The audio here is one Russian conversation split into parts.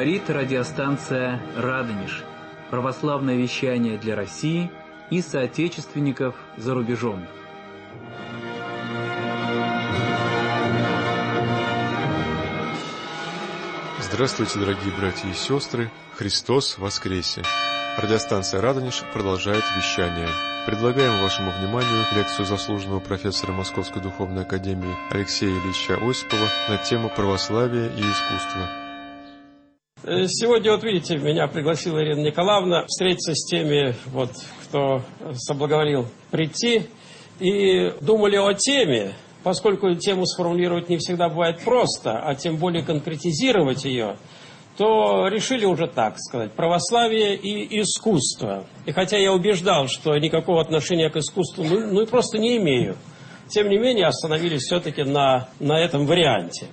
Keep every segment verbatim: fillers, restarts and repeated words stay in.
Говорит радиостанция «Радонеж». Православное вещание для России и соотечественников за рубежом. Здравствуйте, дорогие братья и сестры! Христос воскресе! Радиостанция «Радонеж» продолжает вещание. Предлагаем вашему вниманию лекцию заслуженного профессора Московской Духовной Академии Алексея Ильича Осипова на тему православия и искусства. Сегодня, вот видите, меня пригласила Ирина Николаевна встретиться с теми, вот, кто соблаговолил прийти, и думали о теме, поскольку тему сформулировать не всегда бывает просто, а тем более конкретизировать ее, то решили уже так сказать: православие и искусство. И хотя я убеждал, что никакого отношения к искусству ну, ну и просто не имею, тем не менее остановились все-таки на, на этом варианте.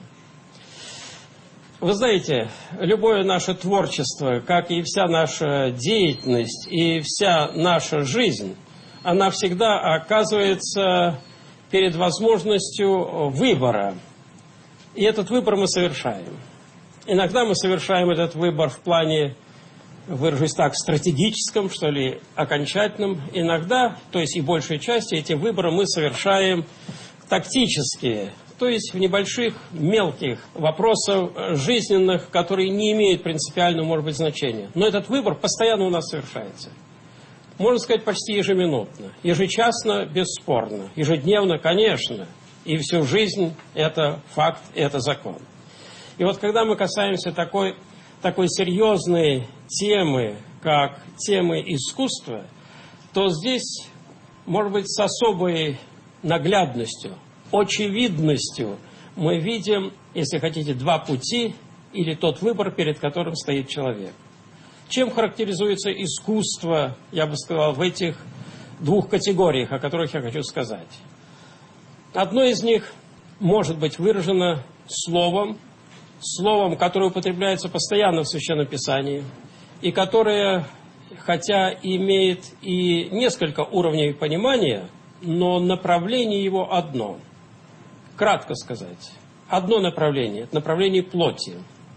Вы знаете, любое наше творчество, как и вся наша деятельность и вся наша жизнь, она всегда оказывается перед возможностью выбора. И этот выбор мы совершаем. Иногда мы совершаем этот выбор в плане, выражусь так, стратегическом, что ли, окончательном. Иногда, то есть и большей части, эти выборы мы совершаем тактические, то есть в небольших, мелких вопросах жизненных, которые не имеют принципиального, может быть, значения. Но этот выбор постоянно у нас совершается. Можно сказать, почти ежеминутно, ежечасно, бесспорно, ежедневно, конечно, и всю жизнь это факт, это закон. И вот когда мы касаемся такой, такой серьезной темы, как темы искусства, то здесь, может быть, с особой наглядностью, очевидностью мы видим, если хотите, два пути или тот выбор, перед которым стоит человек. Чем характеризуется искусство, я бы сказал, в этих двух категориях, о которых я хочу сказать? Одно из них может быть выражено словом, словом, которое употребляется постоянно в Священном Писании, и которое, хотя имеет и несколько уровней понимания, но направление его одно. Кратко сказать, одно направление – это направление плоти.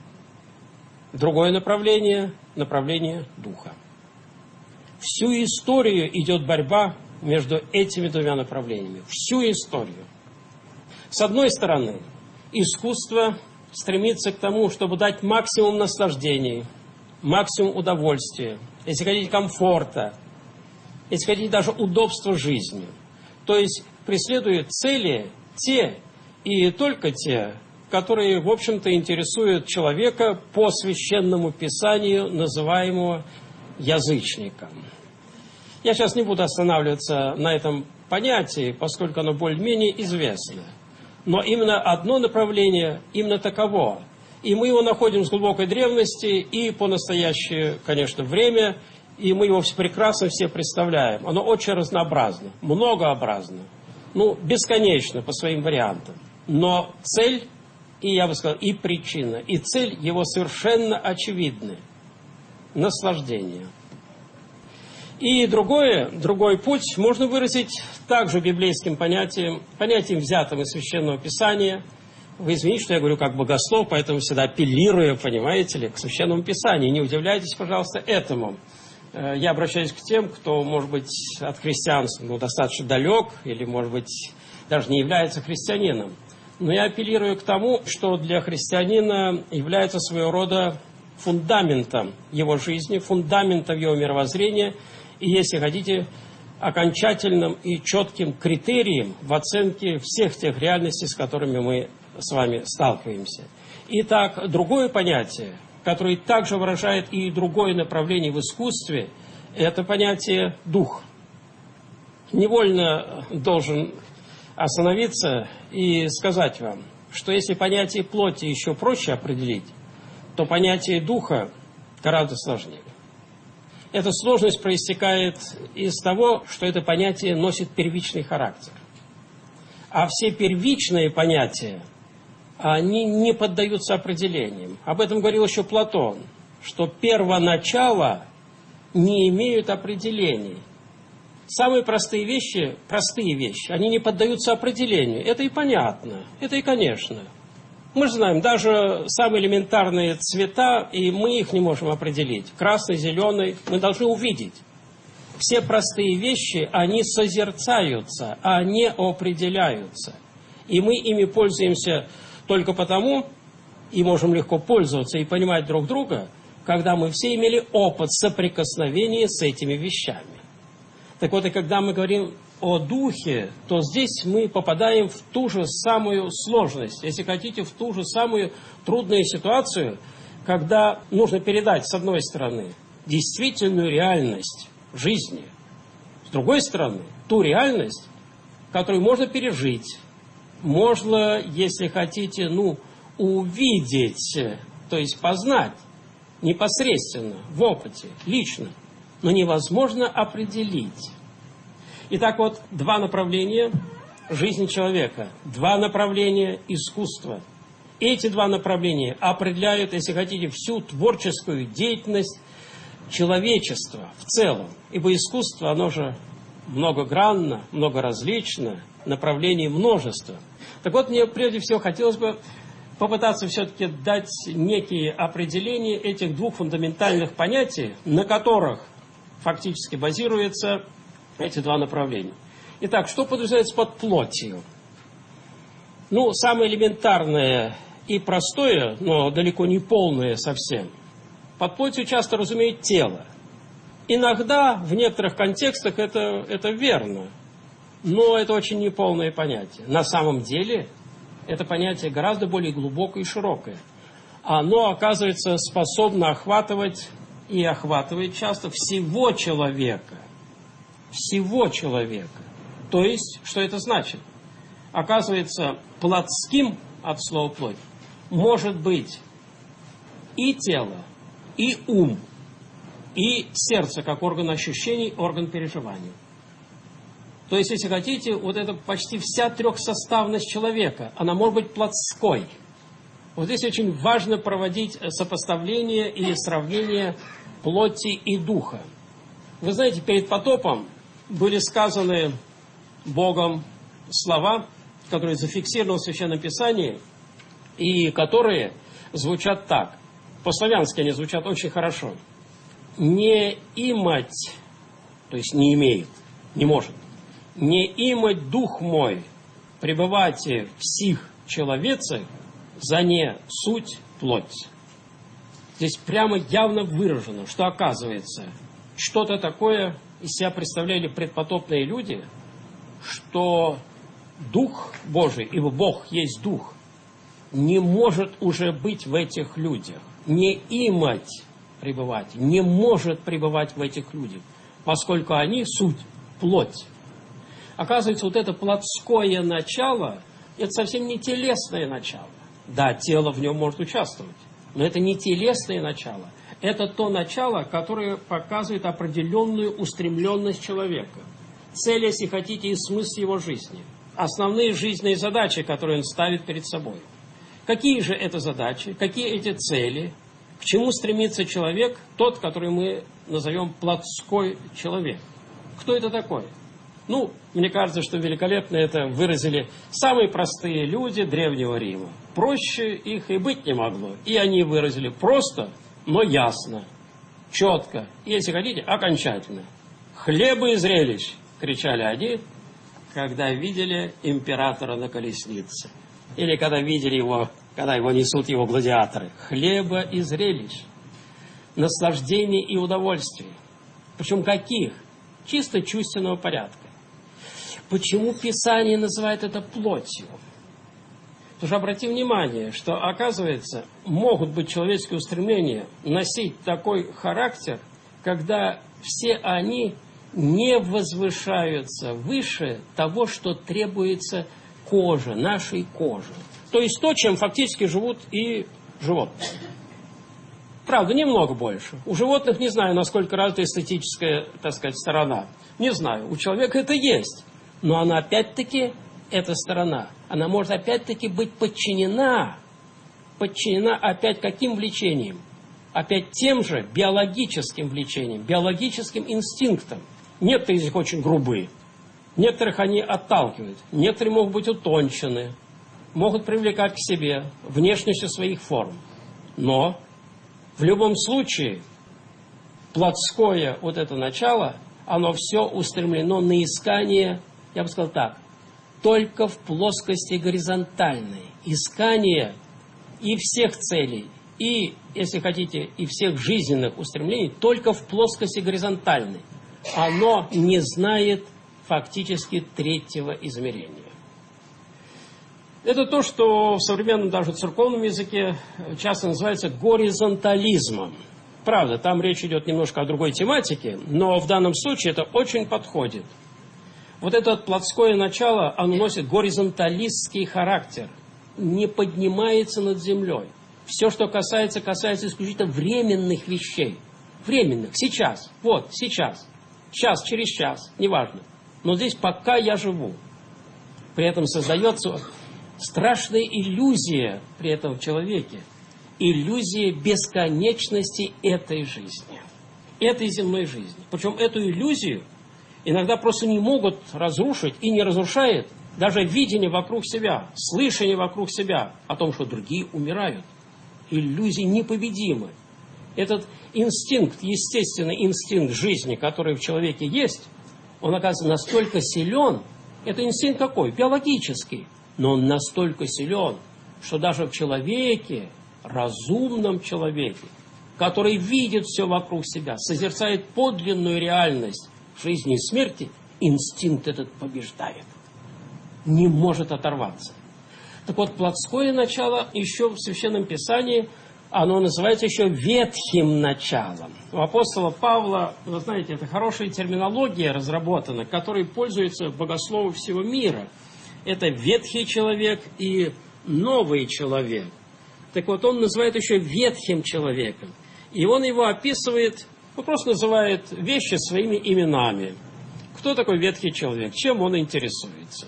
Другое направление – направление духа. Всю историю идет борьба между этими двумя направлениями. Всю историю. С одной стороны, искусство стремится к тому, чтобы дать максимум наслаждений, максимум удовольствия, если хотите, комфорта, если хотите, даже удобства жизни. То есть преследует цели те и только те, которые, в общем-то, интересуют человека по священному писанию, называемого язычником. Я сейчас не буду останавливаться на этом понятии, поскольку оно более-менее известно. Но именно одно направление, именно таково. И мы его находим с глубокой древности и по настоящее, конечно, время, и мы его прекрасно все представляем. Оно очень разнообразно, многообразно, ну, бесконечно по своим вариантам. Но цель, и я бы сказал, и причина, и цель его совершенно очевидны. Наслаждение. И другое, другой путь можно выразить также библейским понятием, понятием, взятым из Священного Писания. Вы извините, что я говорю как богослов, поэтому всегда апеллирую, понимаете ли, к Священному Писанию. Не удивляйтесь, пожалуйста, этому. Я обращаюсь к тем, кто, может быть, от христианства ну, достаточно далек, или, может быть, даже не является христианином. Но я апеллирую к тому, что для христианина является своего рода фундаментом его жизни, фундаментом его мировоззрения, и, если хотите, окончательным и четким критерием в оценке всех тех реальностей, с которыми мы с вами сталкиваемся. Итак, другое понятие, которое также выражает и другое направление в искусстве, это понятие «дух». Невольно должен остановиться и сказать вам, что если понятие плоти еще проще определить, то понятие духа гораздо сложнее. Эта сложность проистекает из того, что это понятие носит первичный характер. А все первичные понятия, они не поддаются определениям. Об этом говорил еще Платон, что первоначала не имеют определений. Самые простые вещи, простые вещи, они не поддаются определению. Это и понятно, это и конечно. Мы же знаем, даже самые элементарные цвета, и мы их не можем определить. Красный, зеленый, мы должны увидеть. Все простые вещи, они созерцаются, а не определяются. И мы ими пользуемся только потому, и можем легко пользоваться и понимать друг друга, когда мы все имели опыт соприкосновения с этими вещами. Так вот, и когда мы говорим о духе, то здесь мы попадаем в ту же самую сложность, если хотите, в ту же самую трудную ситуацию, когда нужно передать, с одной стороны, действительную реальность жизни, с другой стороны, ту реальность, которую можно пережить, можно, если хотите, ну, увидеть, то есть познать непосредственно, в опыте, лично, но невозможно определить. Итак, вот два направления жизни человека, два направления искусства. Эти два направления определяют, если хотите, всю творческую деятельность человечества в целом. Ибо искусство, оно же многогранно, многоразлично, направлений множество. Так вот, мне прежде всего хотелось бы попытаться все-таки дать некие определения этих двух фундаментальных понятий, на которых фактически базируются эти два направления. Итак, что подразумевается под плотью? Ну, самое элементарное и простое, но далеко не полное совсем. Под плотью часто разумеют тело. Иногда, в некоторых контекстах, это, это верно, но это очень неполное понятие. На самом деле, это понятие гораздо более глубокое и широкое. Оно, оказывается, способно охватывать и охватывает часто всего человека. Всего человека. То есть, что это значит? Оказывается, плотским от слова плоть может быть и тело, и ум, и сердце, как орган ощущений, орган переживаний. То есть, если хотите, вот это почти вся трехсоставность человека, она может быть плотской. Вот здесь очень важно проводить сопоставление и сравнение плоти и духа. Вы знаете, перед потопом были сказаны Богом слова, которые зафиксированы в Священном Писании, и которые звучат так. По-славянски они звучат очень хорошо. Не имать, то есть не имеет, не может, не имать дух мой, пребывайте в сих человецах, за не суть плоть. Здесь прямо явно выражено, что оказывается, что-то такое из себя представляли предпотопные люди, что Дух Божий, ибо Бог есть Дух, не может уже быть в этих людях, не имать пребывать, не может пребывать в этих людях, поскольку они суть плоть. Оказывается, вот это плотское начало, это совсем не телесное начало. Да, тело в нем может участвовать, но это не телесное начало. Это то начало, которое показывает определенную устремленность человека. Цель, если хотите, и смысл его жизни. Основные жизненные задачи, которые он ставит перед собой. Какие же это задачи, какие эти цели, к чему стремится человек, тот, который мы назовем плотской человек. Кто это такой? Ну, мне кажется, что великолепно это выразили самые простые люди Древнего Рима. Проще их и быть не могло. И они выразили просто, но ясно, четко, и, если хотите, окончательно. «Хлеба и зрелищ!» — кричали они, когда видели императора на колеснице. Или когда видели его, когда его несут его гладиаторы. Хлеба и зрелищ. Наслаждений и удовольствий. Причем каких? Чисто чувственного порядка. Почему Писание называет это плотью? Потому что обратим внимание, что, оказывается, могут быть человеческие устремления носить такой характер, когда все они не возвышаются выше того, что требуется коже, нашей кожи. То есть то, чем фактически живут и животные. Правда, немного больше. У животных не знаю, насколько развита эстетическая, так сказать, сторона. Не знаю, у человека это есть. Но она опять-таки, эта сторона, она может опять-таки быть подчинена, подчинена опять каким влечениям? Опять тем же биологическим влечениям, биологическим инстинктам. Некоторые из них очень грубые, некоторых они отталкивают, некоторые могут быть утончены, могут привлекать к себе внешностью своих форм. Но в любом случае плотское вот это начало, оно все устремлено на искание, я бы сказал так, только в плоскости горизонтальной. Искание и всех целей, и, если хотите, и всех жизненных устремлений только в плоскости горизонтальной. Оно не знает фактически третьего измерения. Это то, что в современном даже церковном языке часто называется горизонтализмом. Правда, там речь идет немножко о другой тематике, но в данном случае это очень подходит. Вот это плотское начало, оно носит горизонталистский характер, не поднимается над землей. Все, что касается, касается исключительно временных вещей. Временных, сейчас, вот, сейчас, час, через час, неважно. Но здесь пока я живу. При этом создается страшная иллюзия при этом в человеке. Иллюзия бесконечности этой жизни, этой земной жизни. Причем эту иллюзию иногда просто не могут разрушить и не разрушает даже видение вокруг себя, слышание вокруг себя о том, что другие умирают. Иллюзии непобедимы. Этот инстинкт, естественный инстинкт жизни, который в человеке есть, он, оказывается, настолько силен. Это инстинкт какой? Биологический. Но он настолько силен, что даже в человеке, разумном человеке, который видит все вокруг себя, созерцает подлинную реальность жизни и смерти, инстинкт этот побеждает. Не может оторваться. Так вот, плотское начало еще в Священном Писании, оно называется еще ветхим началом. У апостола Павла, вы знаете, это хорошая терминология разработана, которой пользуются богословы всего мира. Это ветхий человек и новый человек. Так вот, он называет еще ветхим человеком. И он его описывает, ну, просто называет вещи своими именами. Кто такой ветхий человек? Чем он интересуется?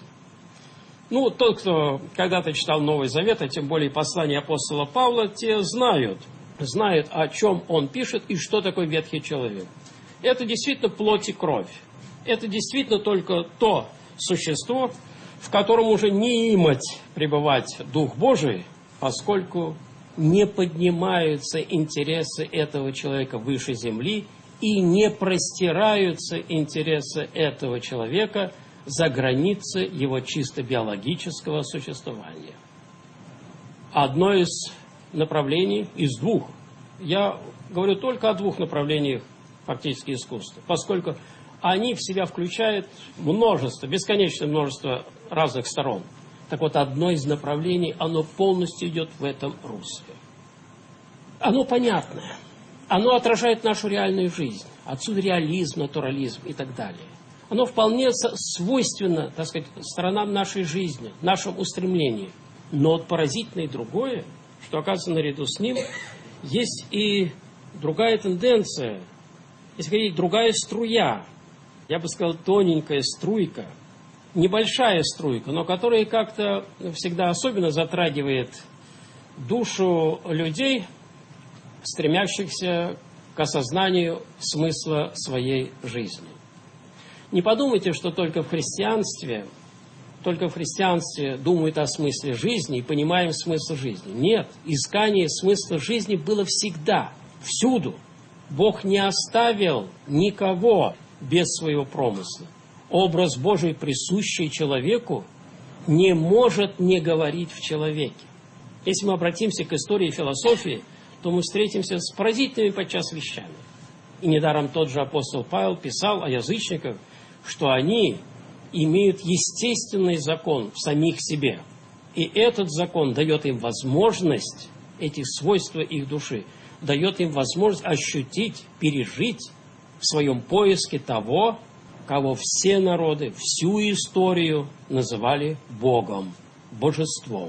Ну, тот, кто когда-то читал Новый Завет, а тем более послание апостола Павла, те знают, знают, о чем он пишет и что такое ветхий человек. Это действительно плоть и кровь. Это действительно только то существо, в котором уже не имать пребывать Дух Божий, поскольку не поднимаются интересы этого человека выше земли и не простираются интересы этого человека за границы его чисто биологического существования. Одно из направлений, из двух, я говорю только о двух направлениях фактически искусства, поскольку они в себя включают множество, бесконечное множество разных сторон. Так вот, одно из направлений, оно полностью идет в этом русле. Оно понятное, оно отражает нашу реальную жизнь, отсюда реализм, натурализм и так далее. Оно вполне свойственно, так сказать, сторонам нашей жизни, нашему устремлению. Но вот поразительное другое, что, оказывается, наряду с ним есть и другая тенденция, если говорить, другая струя, я бы сказал, тоненькая струйка, небольшая струйка, но которая как-то всегда особенно затрагивает душу людей, стремящихся к осознанию смысла своей жизни. Не подумайте, что только в христианстве, только в христианстве думают о смысле жизни и понимаем смысл жизни. Нет, искание смысла жизни было всегда, всюду. Бог не оставил никого без своего промысла. Образ Божий, присущий человеку, не может не говорить в человеке. Если мы обратимся к истории философии, то мы встретимся с поразительными подчас вещами. И недаром тот же апостол Павел писал о язычниках, что они имеют естественный закон в самих себе. И этот закон дает им возможность, эти свойства их души, дает им возможность ощутить, пережить в своем поиске того, кого все народы, всю историю называли Богом, Божеством.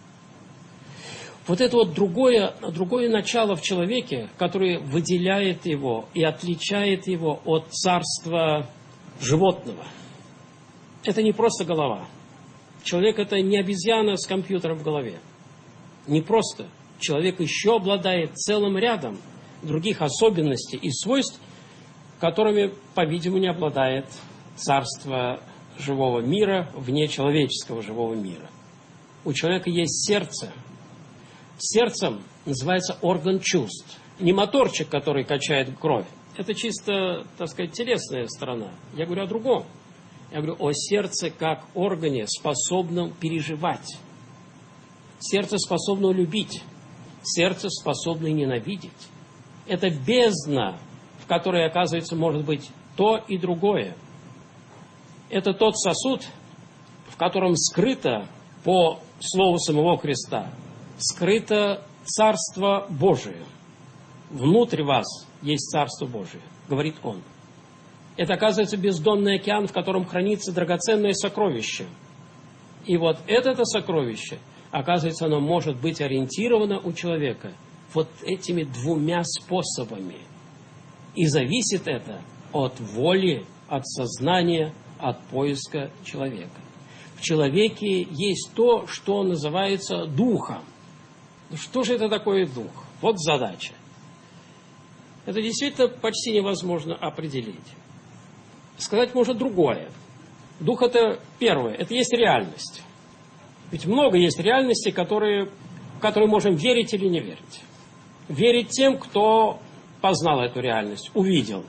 Вот это вот другое, другое начало в человеке, которое выделяет его и отличает его от царства животного. Это не просто голова. Человек – это не обезьяна с компьютером в голове. Не просто. Человек еще обладает целым рядом других особенностей и свойств, которыми, по-видимому, не обладает царство живого мира вне человеческого живого мира. у человека есть сердце. Сердцем называется орган чувств. Не моторчик, который качает кровь. Это чисто, так сказать, телесная сторона. Я говорю о другом. Я говорю о сердце как органе, способном переживать. Сердце способно любить. Сердце способно ненавидеть. Это бездна, в которой, оказывается, может быть то и другое. Это тот сосуд, в котором скрыто, по слову самого Христа, скрыто Царство Божие. Внутрь вас есть Царство Божие, говорит Он. Это, оказывается, бездонный океан, в котором хранится драгоценное сокровище. И вот это сокровище, оказывается, оно может быть ориентировано у человека вот этими двумя способами. И зависит это от воли, от сознания, от поиска человека. В человеке есть то, что называется духом. Что же это такое дух? Вот задача. Это действительно почти невозможно определить. Сказать можно другое. Дух – это первое, это есть реальность. Ведь много есть реальностей, которые, в которые можем верить или не верить. Верить тем, кто познал эту реальность, увидел.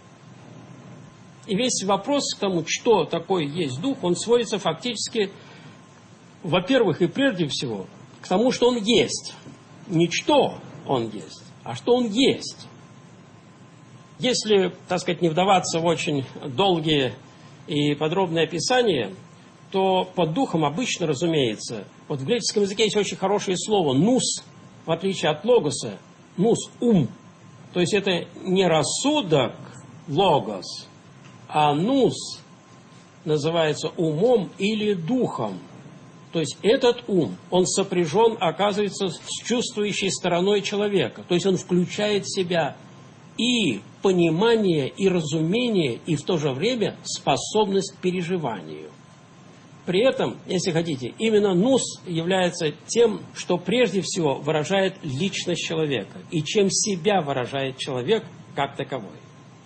И весь вопрос к тому, что такое есть дух, он сводится фактически, во-первых, и прежде всего, к тому, что он есть. Не что он есть, а что он есть. Если, так сказать, не вдаваться в очень долгие и подробные описания, то под духом обычно, разумеется, вот в греческом языке есть очень хорошее слово «нус», в отличие от логоса, «нус» – «ум». То есть это не рассудок, логос, а «нус» называется умом или духом. То есть этот ум, он сопряжен, оказывается, с чувствующей стороной человека. То есть он включает в себя и понимание, и разумение, и в то же время способность к переживанию. При этом, если хотите, именно нус является тем, что прежде всего выражает личность человека, и чем себя выражает человек как таковой.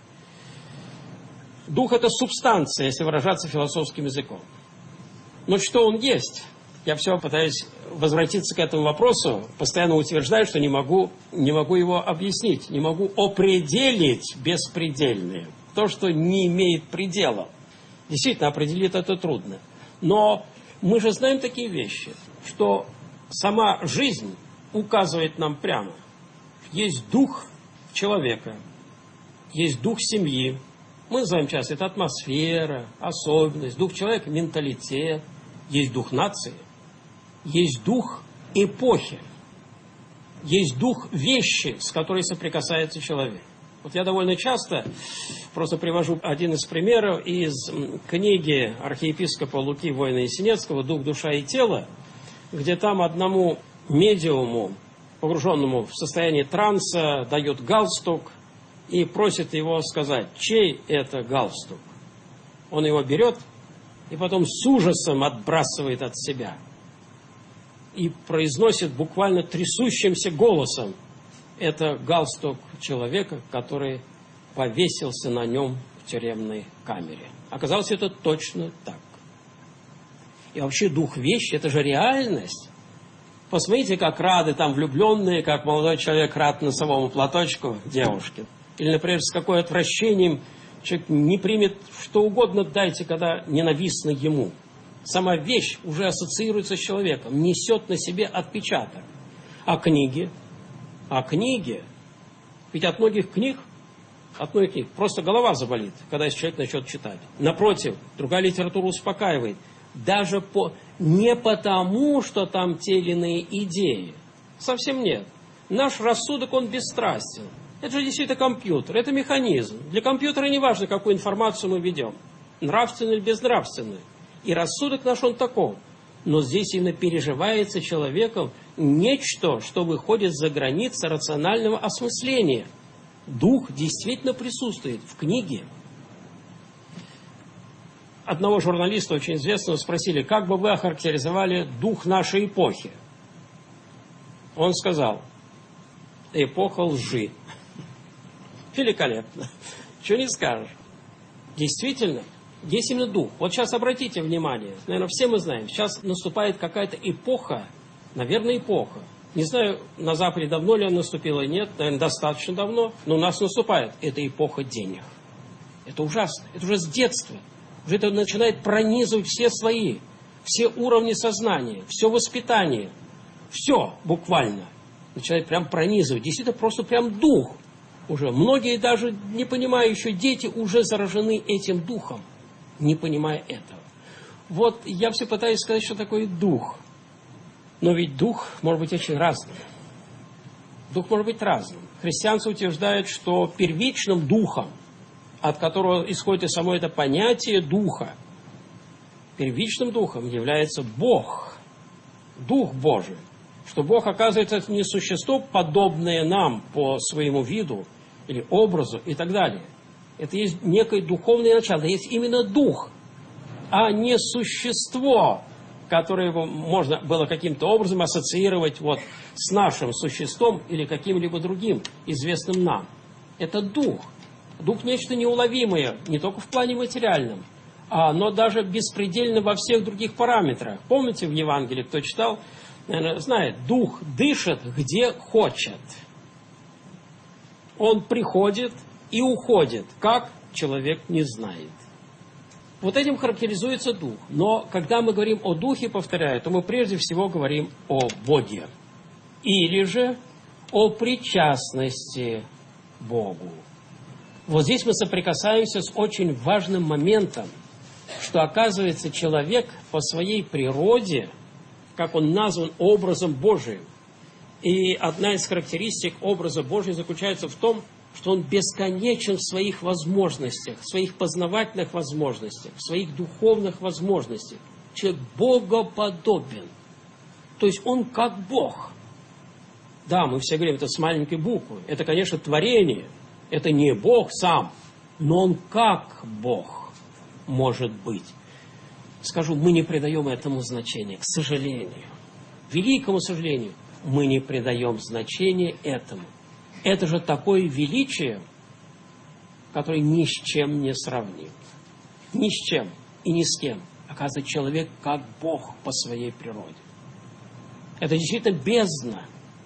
Дух – это субстанция, если выражаться философским языком. Но что он есть? Я все пытаюсь возвратиться к этому вопросу, постоянно утверждаю, что не могу, не могу его объяснить, не могу определить беспредельное, то, что не имеет предела. Действительно, определить это трудно. Но мы же знаем такие вещи, что сама жизнь указывает нам прямо. Есть дух человека, есть дух семьи. Мы называем часто это атмосфера, особенность, дух человека, менталитет. Есть дух нации, есть дух эпохи, есть дух вещи, с которой соприкасается человек. Вот я довольно часто просто привожу один из примеров из книги архиепископа Луки Воина-Ясенецкого «Дух, душа и тело», где там одному медиуму, погруженному в состояние транса, дают галстук и просит его сказать, чей это галстук. Он его берет и потом с ужасом отбрасывает от себя и произносит буквально трясущимся голосом: это галстук человека, который повесился на нем в тюремной камере. Оказалось, это точно так. И вообще дух вещи – это же реальность. Посмотрите, как рады там влюбленные, как молодой человек рад носовому платочку девушки. Или, например, с какой отвращением человек не примет что угодно, дайте, когда ненавистно ему. Сама вещь уже ассоциируется с человеком, несет на себе отпечаток. А книги? А книги? Ведь от многих книг, от многих книг просто голова заболит, когда если человек начнет читать. Напротив, другая литература успокаивает. Даже по... не потому, что там те или иные идеи. Совсем нет. Наш рассудок, он бесстрастен. Это же действительно компьютер, это механизм. Для компьютера не важно, какую информацию мы ведем, нравственную или безнравственную. И рассудок наш, он таков. Но здесь именно переживается человеком нечто, что выходит за границы рационального осмысления. Дух действительно присутствует в книге. Одного журналиста, очень известного, спросили, как бы вы охарактеризовали дух нашей эпохи? Он сказал: эпоха лжи. Великолепно. Чего не скажешь. Действительно, Есть именно дух. Вот сейчас обратите внимание, наверное, все мы знаем, сейчас наступает какая-то эпоха, наверное, эпоха. Не знаю, на Западе давно ли она наступила, нет, наверное, достаточно давно, но у нас наступает. Это эпоха денег. Это ужасно. Это уже с детства. Уже это начинает пронизывать все слои, все уровни сознания, все воспитание. Все буквально начинает прям пронизывать. Действительно, просто прям дух. Уже многие даже не понимающие дети уже заражены этим духом, не понимая этого. Вот я все пытаюсь сказать, что такое дух. Но ведь дух может быть очень разным. Дух может быть разным. Христианство утверждает, что первичным духом, от которого исходит и само это понятие духа, первичным духом является Бог, Дух Божий. Что Бог, оказывается, это не существо, подобное нам по своему виду или образу и так далее. Это есть некое духовное начало, есть именно дух, а не существо, которое можно было каким-то образом ассоциировать вот с нашим существом или каким-либо другим, известным нам. Это дух. Дух – нечто неуловимое, не только в плане материальном, но даже беспредельно во всех других параметрах. Помните в Евангелии, кто читал, наверное, знает, дух дышит где хочет. Он приходит и уходит, как человек не знает. Вот этим характеризуется дух. Но когда мы говорим о духе, повторяю, то мы прежде всего говорим о Боге. Или же о причастности Богу. Вот здесь мы соприкасаемся с очень важным моментом, что, оказывается, человек по своей природе, как он назван, образом Божиим. И одна из характеристик образа Божия заключается в том, что он бесконечен в своих возможностях, в своих познавательных возможностях, в своих духовных возможностях. Человек богоподобен. То есть он как Бог. Да, мы все говорим, это с маленькой буквы. Это, конечно, творение. Это не Бог сам, но он как Бог может быть. Скажу, мы не придаем этому значения, к сожалению. Великому сожалению, мы не придаем значения этому. Это же такое величие, которое ни с чем не сравним. Ни с чем и ни с кем. Оказывается, человек как Бог по своей природе. Это действительно бездна.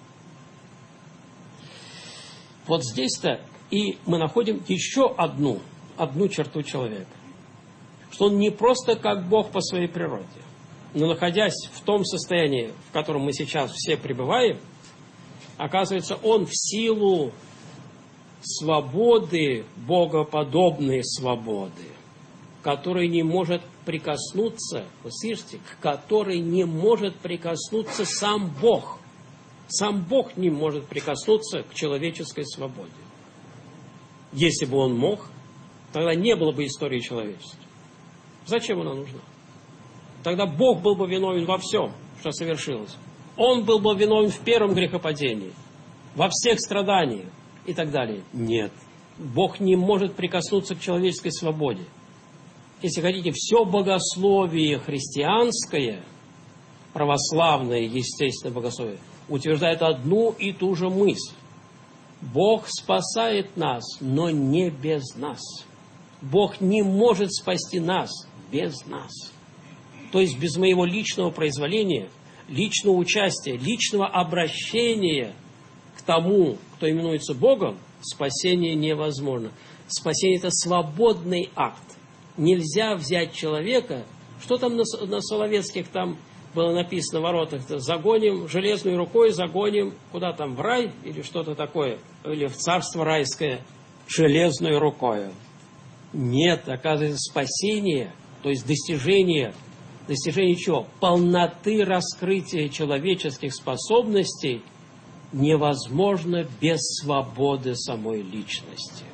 Вот здесь-то и мы находим еще одну, одну черту человека. Что он не просто как Бог по своей природе, но находясь в том состоянии, в котором мы сейчас все пребываем, оказывается, он в силу свободы, богоподобной свободы, которой не может прикоснуться, вы слышите, к которой не может прикоснуться сам Бог. Сам Бог не может прикоснуться к человеческой свободе. Если бы он мог, тогда не было бы истории человечества. Зачем она нужна? Тогда Бог был бы виновен во всем, что совершилось. Он был бы виновен в первом грехопадении, во всех страданиях и так далее. Нет. Бог не может прикоснуться к человеческой свободе. Если хотите, все богословие христианское, православное, естественно, богословие, утверждает одну и ту же мысль. Бог спасает нас, но не без нас. Бог не может спасти нас без нас. То есть без моего личного произволения, личного участия, личного обращения к тому, кто именуется Богом, спасение невозможно. Спасение – это свободный акт. Нельзя взять человека, что там на, на Соловецких там было написано в воротах, загоним железной рукой, загоним куда там, в рай или что-то такое, или в царство райское железной рукой. Нет, оказывается, спасение, то есть достижение, достижение чего? Полноты раскрытия человеческих способностей невозможно без свободы самой личности.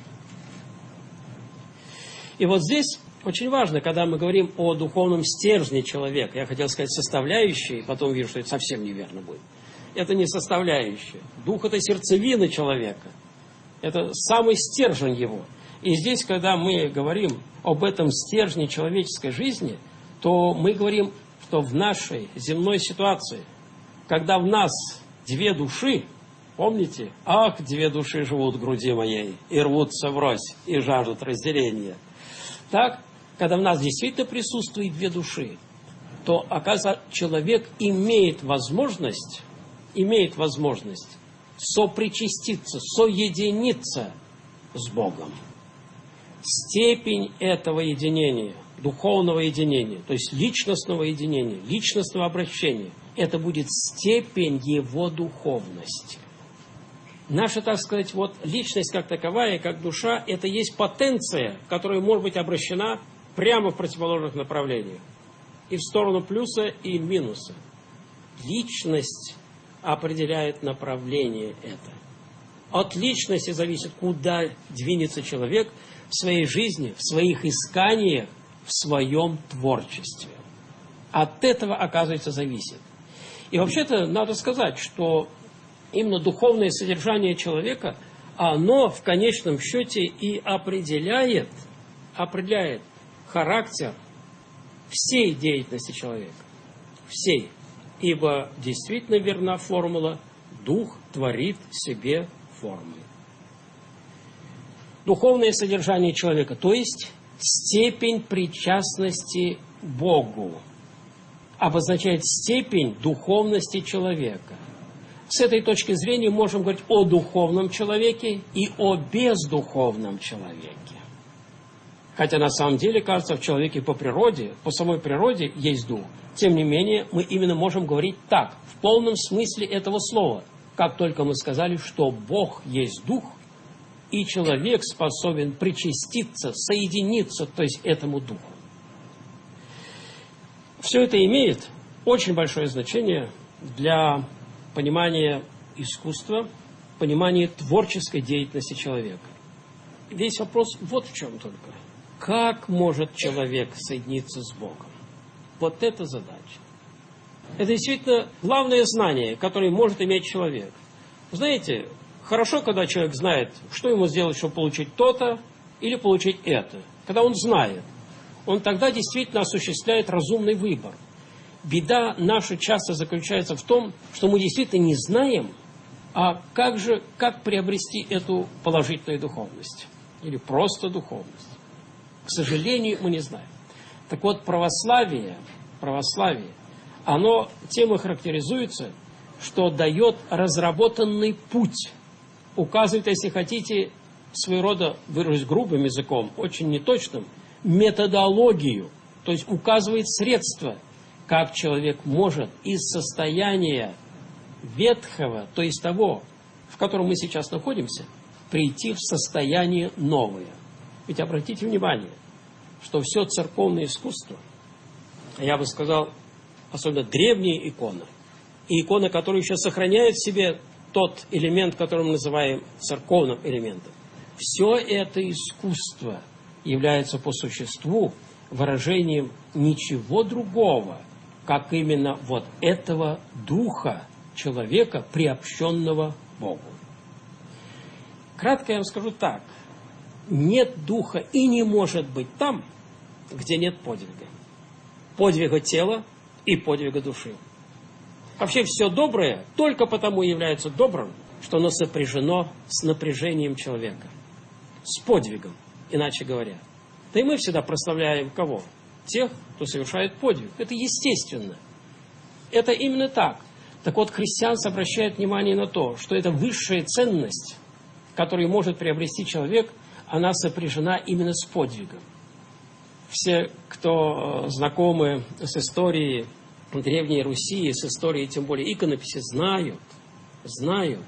И вот здесь очень важно, когда мы говорим о духовном стержне человека, я хотел сказать составляющие, потом вижу, что это совсем неверно будет. Это не составляющая. Дух – это сердцевина человека. Это самый стержень его. И здесь, когда мы говорим об этом стержне человеческой жизни, то мы говорим, что в нашей земной ситуации, когда в нас две души, помните? Ах, две души живут в груди моей, и рвутся врозь, и жаждут разделения. Так, когда в нас действительно присутствует две души, то, оказывается, человек имеет возможность, имеет возможность сопричаститься, соединиться с Богом. Степень этого единения, духовного единения, то есть личностного единения, личностного обращения, это будет степень его духовности. Наша, так сказать, вот личность как таковая, как душа, это есть потенция, которая может быть обращена прямо в противоположных направлениях. И в сторону плюса, и минуса. Личность определяет направление это. От личности зависит, куда двинется человек в своей жизни, в своих исканиях, в своем творчестве. От этого, оказывается, зависит. И вообще-то надо сказать, что именно духовное содержание человека, оно в конечном счете и определяет, определяет характер всей деятельности человека. Всей. Ибо действительно верна формула «дух творит себе формы». Духовное содержание человека, то есть степень причастности Богу, обозначает степень духовности человека. С этой точки зрения можем говорить о духовном человеке и о бездуховном человеке. Хотя на самом деле, кажется, в человеке по природе, по самой природе есть дух. Тем не менее, мы именно можем говорить так, в полном смысле этого слова. Как только мы сказали, что Бог есть дух, и человек способен причаститься, соединиться, то есть этому духу. Все это имеет очень большое значение для понимания искусства, понимания творческой деятельности человека. Весь вопрос вот в чем только. Как может человек соединиться с Богом? Вот это задача. Это действительно главное знание, которое может иметь человек. Знаете, хорошо, когда человек знает, что ему сделать, чтобы получить то-то или получить это. Когда он знает, он тогда действительно осуществляет разумный выбор. Беда наша часто заключается в том, что мы действительно не знаем, а как же, как приобрести эту положительную духовность. Или просто духовность. К сожалению, мы не знаем. Так вот, православие, православие, оно тем и характеризуется, что дает разработанный путь, указывает, если хотите, своего рода, выразить грубым языком, очень неточным, методологию, то есть указывает средства, как человек может из состояния ветхого, то есть того, в котором мы сейчас находимся, прийти в состояние новое. Ведь обратите внимание, что все церковное искусство, я бы сказал, особенно древние иконы, и иконы, которые еще сохраняют в себе тот элемент, который мы называем церковным элементом, все это искусство является по существу выражением ничего другого, как именно вот этого духа человека, приобщенного Богу. Кратко я вам скажу так. Нет духа и не может быть там, где нет подвига. Подвига тела и подвига души. Вообще все доброе только потому является добрым, что оно сопряжено с напряжением человека. С подвигом, иначе говоря. Да и мы всегда прославляем кого? Тех, кто совершает подвиг. Это естественно. Это именно так. Так вот, христианство обращает внимание на то, что это высшая ценность, которую может приобрести человек, она сопряжена именно с подвигом. Все, кто знакомы с историей Древней Руси, с историей, тем более иконописи, знают, знают,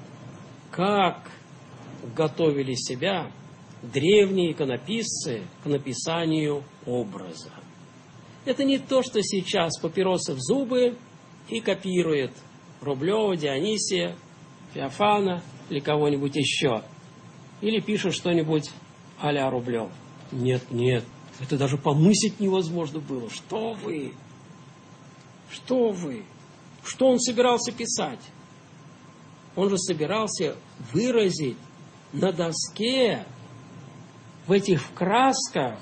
как готовили себя древние иконописцы к написанию образа. Это не то, что сейчас папиросы в зубы и копирует Рублева, Дионисия, Феофана или кого-нибудь еще. Или пишет что-нибудь а-ля Рублев. Нет, нет, это даже помыслить невозможно было. Что вы? Что вы? Что он собирался писать? Он же собирался выразить на доске, в этих красках,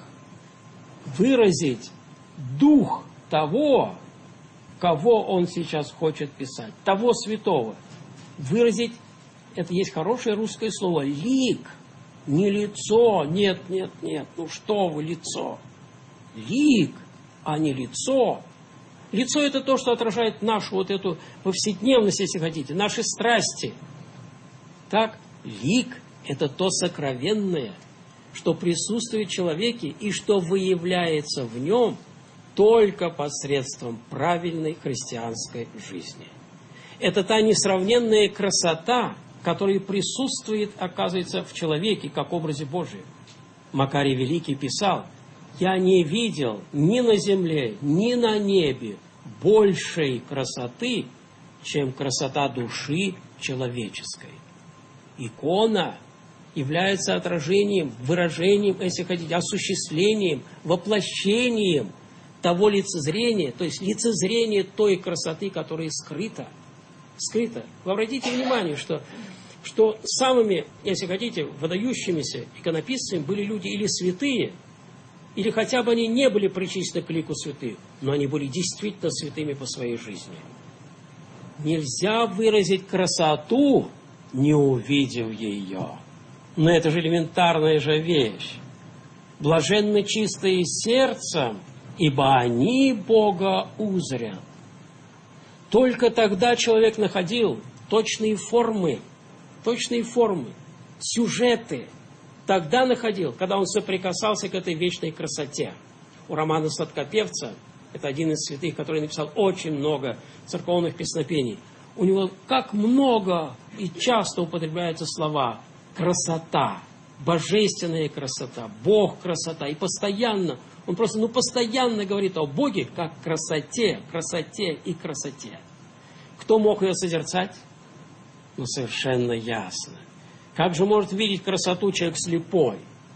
выразить дух того, кого он сейчас хочет писать, того святого. Выразить, это есть хорошее русское слово, лик, не лицо, нет, нет, нет, ну что вы, лицо. лик, а не лицо. Лицо – это то, что отражает нашу вот эту повседневность, если хотите, наши страсти. Так, лик – это то сокровенное, что присутствует в человеке и что выявляется в нем только посредством правильной христианской жизни. Это та несравненная красота, которая присутствует, оказывается, в человеке, как образе Божьем. Макарий Великий писал: «Я не видел ни на земле, ни на небе большей красоты, чем красота души человеческой». Икона является отражением, выражением, если хотите, осуществлением, воплощением того лицезрения, то есть лицезрения той красоты, которая скрыта. Скрыта. Вы обратите внимание, что, что самыми, если хотите, выдающимися иконописцами были люди или святые, или хотя бы они не были причислены к лику святых, но они были действительно святыми по своей жизни. Нельзя выразить красоту, не увидев ее. Но это же элементарная же вещь. Блаженны чистые сердцем, ибо они Бога узрят. Только тогда человек находил точные формы, точные формы, сюжеты. Тогда находил, когда он соприкасался к этой вечной красоте. У Романа Сладкопевца, это один из святых, который написал очень много церковных песнопений, у него как много и часто употребляются слова «красота», «божественная красота», «Бог красота». И постоянно, он просто, ну, постоянно говорит о Боге как красоте, красоте и красоте. Кто мог ее созерцать? Ну, совершенно ясно. Как же может видеть красоту человек слепой?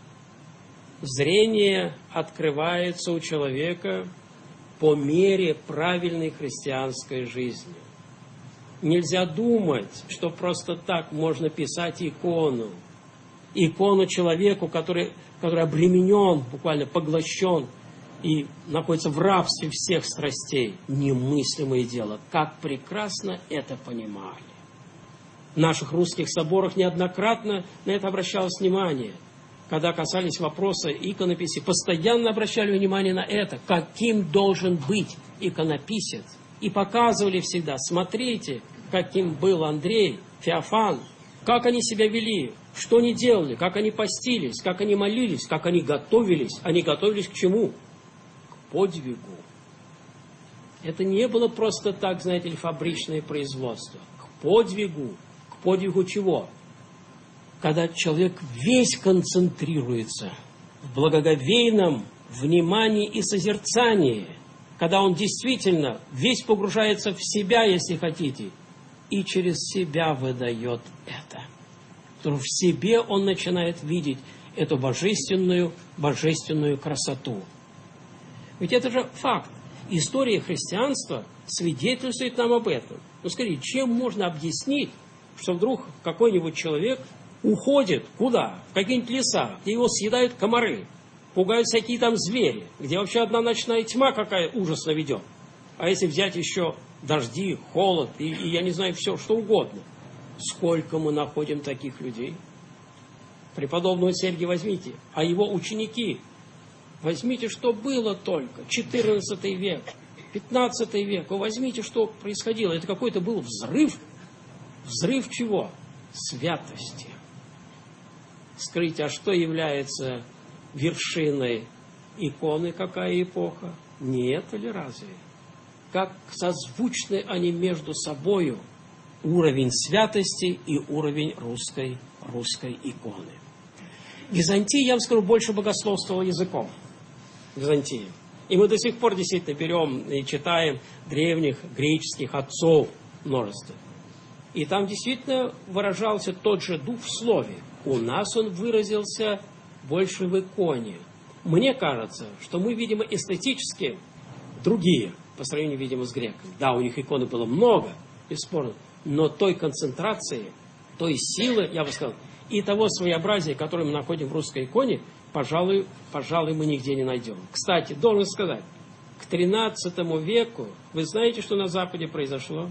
Зрение открывается у человека по мере правильной христианской жизни. Нельзя думать, что просто так можно писать икону. Икону человеку, который, который обременен, буквально поглощен и находится в рабстве всех страстей. Немыслимое дело. Как прекрасно это понимали. В наших русских соборах неоднократно на это обращалось внимание. Когда касались вопроса иконописи, постоянно обращали внимание на это, каким должен быть иконописец. И показывали всегда: смотрите, каким был Андрей, Феофан, как они себя вели, что они делали, как они постились, как они молились, как они готовились. Они готовились к чему? К подвигу. Это не было просто так, знаете ли, фабричное производство. К подвигу. К подвигу чего? Когда человек весь концентрируется в благоговейном внимании и созерцании, когда он действительно весь погружается в себя, если хотите, и через себя выдает это. То в себе он начинает видеть эту божественную, божественную красоту. Ведь это же факт. История христианства свидетельствует нам об этом. Ну, скорее, чем можно объяснить, что вдруг какой-нибудь человек уходит куда? В какие-нибудь леса, где его съедают комары, пугают всякие там звери, где вообще одна ночная тьма какая ужасно ведет. А если взять еще дожди, холод и, и я не знаю, все, что угодно. Сколько мы находим таких людей? Преподобного Сергия возьмите, а его ученики, возьмите, что было только, четырнадцатый век, пятнадцатый век, вы возьмите, что происходило. Это какой-то был взрыв. Взрыв чего? Святости. Скажите, а что является вершиной иконы, какая эпоха? Не это ли разве? Как созвучны они между собою, уровень святости и уровень русской, русской иконы. Византия, я вам скажу, больше богословствовала языком. Византия. И мы до сих пор действительно берем и читаем древних греческих отцов множество. И там действительно выражался тот же дух в слове. У нас он выразился больше в иконе. Мне кажется, что мы, видимо, эстетически другие, по сравнению, видимо, с греками. Да, у них иконы было много, бесспорно, но той концентрации, той силы, я бы сказал, и того своеобразия, которое мы находим в русской иконе, пожалуй, пожалуй, мы нигде не найдем. Кстати, должен сказать, к тринадцатому веку, вы знаете, что на Западе произошло?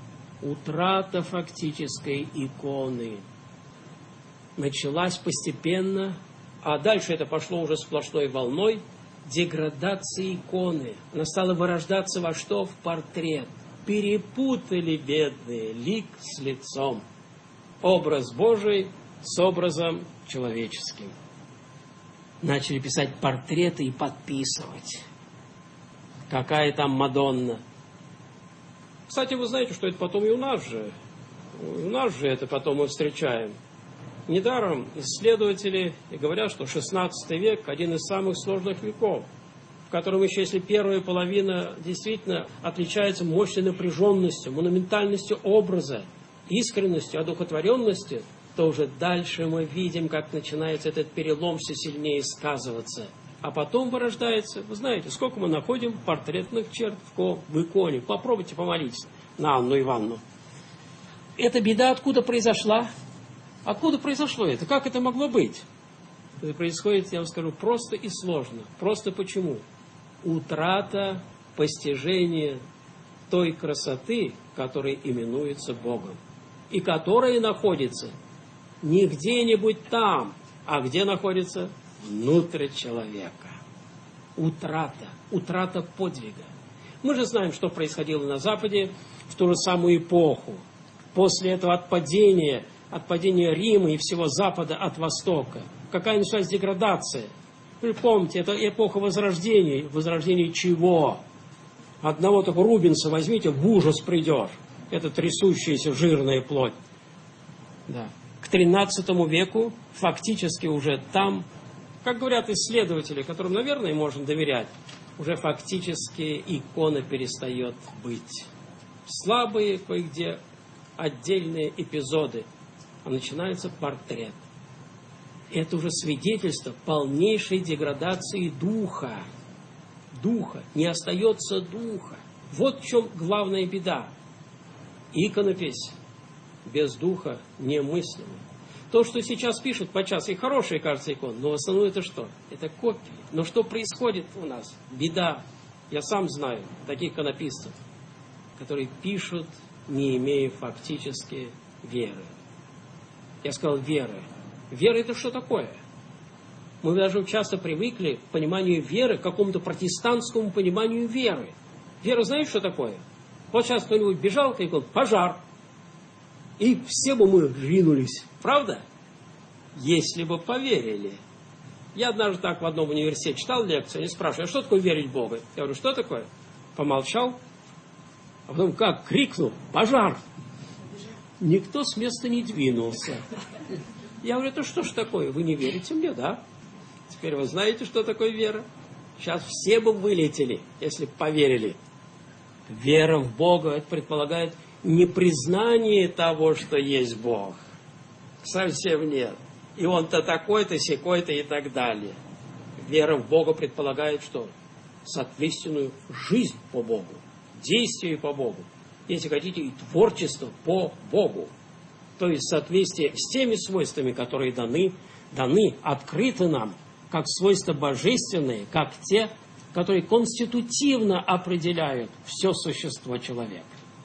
Утрата фактической иконы. Началась постепенно, а дальше это пошло уже сплошной волной, деградации иконы. Она стала вырождаться во что? В портрет. Перепутали бедные лик с лицом. Образ Божий с образом человеческим. Начали писать портреты и подписывать. Какая там Мадонна. Кстати, вы знаете, что это потом и у нас же. У нас же это потом мы встречаем. Недаром исследователи говорят, что шестнадцатый век – один из самых сложных веков, в котором еще, если первая половина действительно отличается мощной напряженностью, монументальностью образа, искренностью, одухотворенностью, то уже дальше мы видим, как начинается этот перелом все сильнее сказываться. А потом вырождается, вы знаете, сколько мы находим портретных черт в иконе. Попробуйте помолиться на Анну Ивановну. Эта беда откуда произошла? Откуда произошло это? Как это могло быть? Это происходит, я вам скажу, просто и сложно. Просто почему? Утрата постижения той красоты, которая именуется Богом. И которая находится не где-нибудь там, а где находится? Внутри человека. Утрата. Утрата подвига. Мы же знаем, что происходило на Западе в ту же самую эпоху. После этого отпадения, отпадения Рима и всего Запада от Востока. Какая началась деградация? Вы помните, это эпоха Возрождения. Возрождение чего? Одного только Рубенса возьмите, в ужас придешь. Это трясущаяся жирная плоть. Да. К тринадцатому веку фактически уже там, как говорят исследователи, которым, наверное, можно доверять, уже фактически икона перестает быть. Слабые кое-где отдельные эпизоды, а начинается портрет. Это уже свидетельство полнейшей деградации духа. Духа. Не остается духа. Вот в чем главная беда. Иконопись без духа немыслима. То, что сейчас пишут подчас, и хорошие, кажется, иконы, но в основном это что? Это копии. Но что происходит у нас? Беда. Я сам знаю таких иконописцев, которые пишут, не имея фактически веры. Я сказал веры. Вера – это что такое? Мы даже часто привыкли к пониманию веры, к какому-то протестантскому пониманию веры. Вера, знаете, что такое? Вот сейчас кто-нибудь бежал и говорит, пожар. И все бы мы ринулись. Правда? Если бы поверили. Я однажды так в одном университете читал лекцию, они спрашивают, а что такое верить в Бога? Я говорю, что такое? Помолчал, а потом как крикнул, пожар. Никто с места не двинулся. Я говорю, это что ж такое? Вы не верите мне, да? Теперь вы знаете, что такое вера? Сейчас все бы вылетели, если бы поверили. Вера в Бога, это предполагает непризнание того, что есть Бог. Совсем нет. И он-то такой-то, сякой-то и так далее. Вера в Бога предполагает что? Соответственную жизнь по Богу, действие по Богу. Если хотите, и творчество по Богу. То есть соответствие с теми свойствами, которые даны, даны, открыты нам, как свойства божественные, как те, которые конститутивно определяют все существо человека.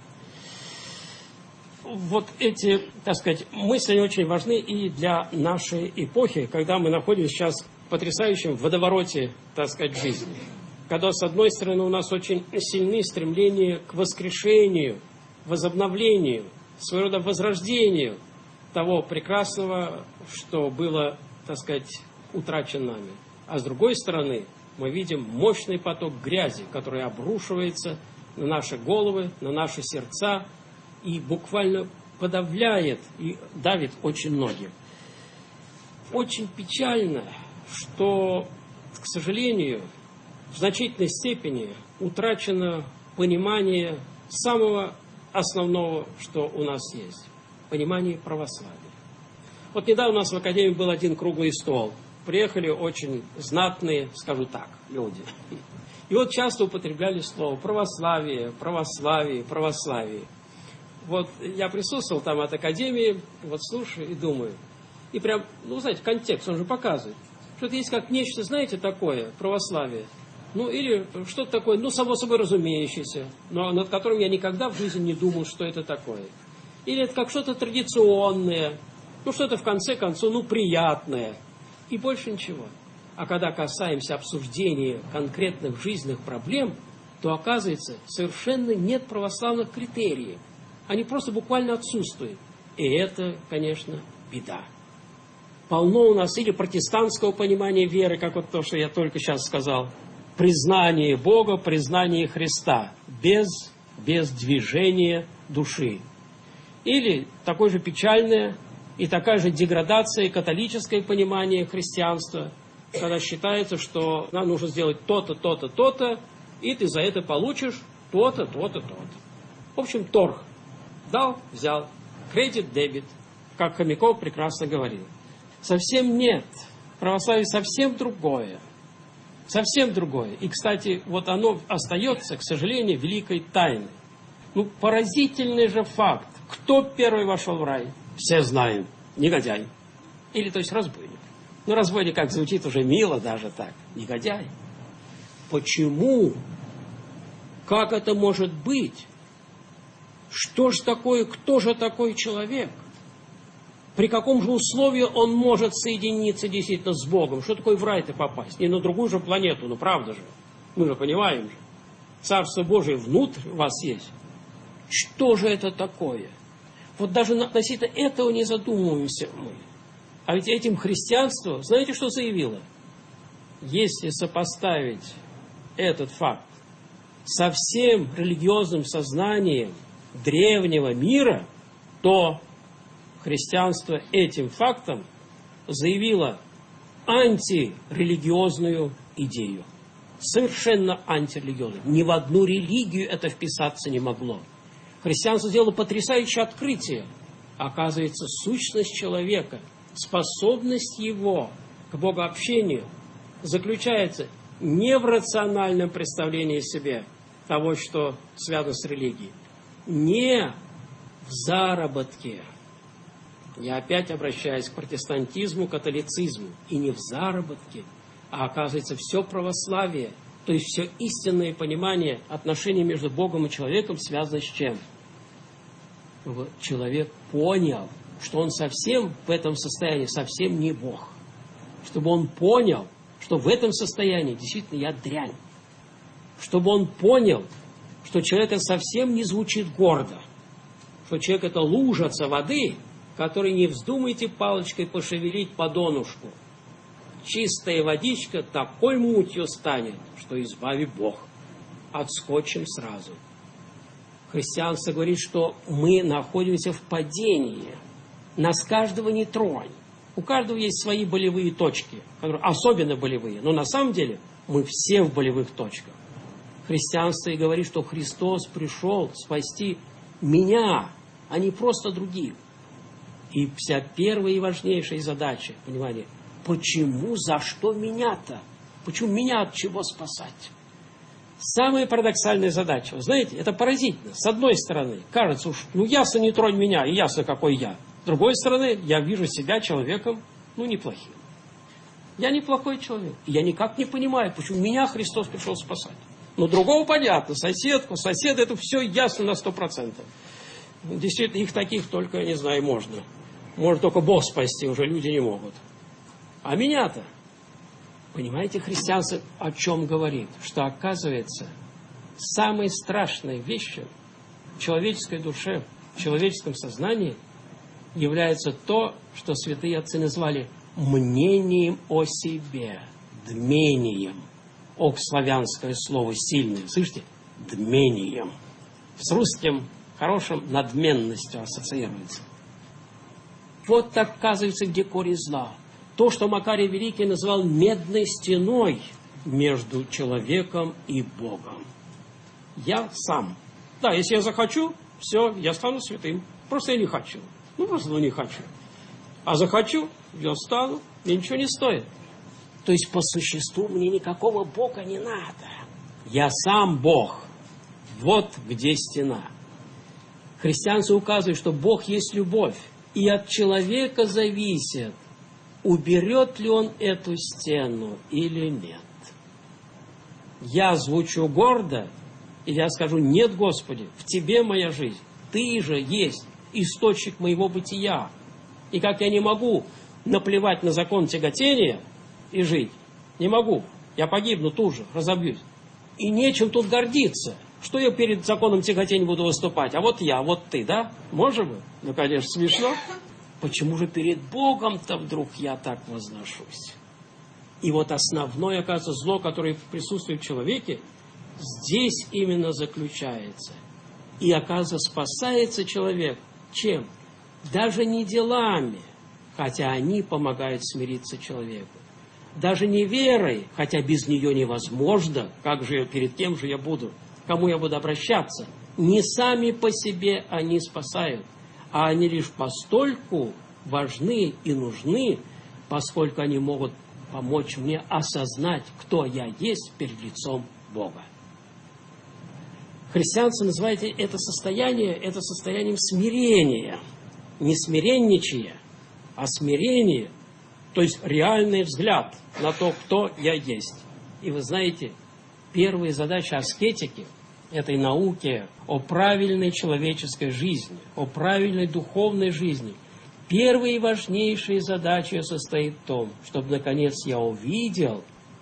Вот эти, так сказать, мысли очень важны и для нашей эпохи, когда мы находимся сейчас в потрясающем водовороте, так сказать, жизни. Когда, с одной стороны, у нас очень сильны стремления к воскрешению, возобновлению, своего рода возрождению того прекрасного, что было, так сказать, утрачено нами. А с другой стороны, мы видим мощный поток грязи, который обрушивается на наши головы, на наши сердца и буквально подавляет и давит очень многих. Очень печально, что, к сожалению, в значительной степени утрачено понимание самого основного, что у нас есть. Понимание православия. Вот недавно у нас в Академии был один круглый стол. Приехали очень знатные, скажу так, люди. И вот часто употребляли слово православие, православие, православие. Вот я присутствовал там от Академии, вот слушаю и думаю. И прям, ну, знаете, контекст, он же показывает. Что-то есть как нечто, знаете, такое, православие. Ну, или что-то такое, ну, само собой разумеющееся, но над которым я никогда в жизни не думал, что это такое. Или это как что-то традиционное, ну, что-то в конце концов, ну, приятное. И больше ничего. А когда касаемся обсуждения конкретных жизненных проблем, то оказывается, совершенно нет православных критериев. Они просто буквально отсутствуют. И это, конечно, беда. Полно у нас или протестантского понимания веры, как вот то, что я только сейчас сказал, признание Бога, признание Христа, без, без движения души. Или такое же печальное и такая же деградация католическое понимание христианства, когда считается, что нам нужно сделать то-то, то-то, то-то, и ты за это получишь то-то, то-то, то-то. В общем, торг. Дал, взял. Кредит, дебет. Как Хомяков прекрасно говорил. Совсем нет. Православие совсем другое. Совсем другое. И, кстати, вот оно остается, к сожалению, великой тайной. Ну, поразительный же факт. Кто первый вошел в рай? Все знаем. Негодяй. Или, то есть, разбойник. Ну, разбойник, как звучит, уже мило даже так. Негодяй. Почему? Как это может быть? Что же такое, кто же такой человек? При каком же условии он может соединиться действительно с Богом? Что такое в рай-то попасть? Не на другую же планету, ну правда же. Мы же понимаем же. Царство Божие внутрь вас есть. Что же это такое? Вот даже относительно этого не задумываемся мы. А ведь этим христианство, знаете, что заявило? Если сопоставить этот факт со всем религиозным сознанием древнего мира, то христианство этим фактом заявило антирелигиозную идею. Совершенно антирелигиозную. Ни в одну религию это вписаться не могло. Христианство сделало потрясающее открытие. Оказывается, сущность человека, способность его к богообщению заключается не в рациональном представлении себе того, что связано с религией, не в заработке. Я опять обращаюсь к протестантизму, католицизму. И не в заработке, а оказывается все православие, то есть все истинное понимание отношений между Богом и человеком связано с чем? Чтобы человек понял, что он совсем в этом состоянии, совсем не Бог. Чтобы он понял, что в этом состоянии действительно я дрянь. Чтобы он понял, что человек это совсем не звучит гордо. Что человек это лужица воды, которой не вздумайте палочкой пошевелить по донышку. Чистая водичка такой мутью станет, что избави Бог. Отскочим сразу. Христианство говорит, что мы находимся в падении. Нас каждого не тронь. У каждого есть свои болевые точки, которые особенно болевые. Но на самом деле мы все в болевых точках. Христианство и говорит, что Христос пришел спасти меня, а не просто других. И вся первая и важнейшая задача, понимаете, почему, за что меня-то? Почему меня от чего спасать? Самая парадоксальная задача, вы знаете, это поразительно. С одной стороны, кажется уж, ну ясно, не тронь меня, и ясно, какой я. С другой стороны, я вижу себя человеком, ну, неплохим. Я неплохой человек. Я никак не понимаю, почему меня Христос пришел спасать. Но другого понятно, соседку, соседа, это все ясно на сто процентов. Действительно, их таких только, не знаю, можно. Может только Бог спасти, уже люди не могут. А меня-то, понимаете, христианство о чем говорит? Что, оказывается, самой страшной вещью в человеческой душе, в человеческом сознании является то, что святые отцы назвали мнением о себе, дмением. Ох, славянское слово сильное, слышите? Дмением. С русским хорошим надменностью ассоциируется. Вот так, оказывается, где корень зла. То, что Макарий Великий называл медной стеной между человеком и Богом. Я сам. Да, если я захочу, все, я стану святым. Просто я не хочу. Ну, просто ну, не хочу. А захочу, я стану, мне ничего не стоит. То есть, по существу, мне никакого Бога не надо. Я сам Бог. Вот где стена. Христианство указывает, что Бог есть любовь. И от человека зависит, уберет ли он эту стену или нет. Я звучу гордо, или я скажу: нет, Господи, в Тебе моя жизнь. Ты же есть источник моего бытия. И как я не могу наплевать на закон тяготения и жить, Не могу. Я погибну тут же, разобьюсь. И нечем тут гордиться. Что я перед законом тяготения буду выступать? А вот я, вот ты, да? Может быть? Ну, конечно, смешно. Почему же перед Богом-то вдруг я так возношусь? И вот основное, оказывается, зло, которое присутствует в человеке, здесь именно заключается. И, оказывается, спасается человек чем? Даже не делами, хотя они помогают смириться человеку. Даже не верой, хотя без нее невозможно. Как же, перед кем же я буду? К кому я буду обращаться? Не сами по себе они спасают, а они лишь постольку важны и нужны, поскольку они могут помочь мне осознать, кто я есть перед лицом Бога. Христианство называет это состояние, это состоянием смирения. Не смиренничая, а смирение, то есть реальный взгляд на то, кто я есть. И вы знаете, первая задача аскетики, этой науки о правильной человеческой жизни, о правильной духовной жизни, первая и важнейшая задача состоит в том, чтобы, наконец, я увидел,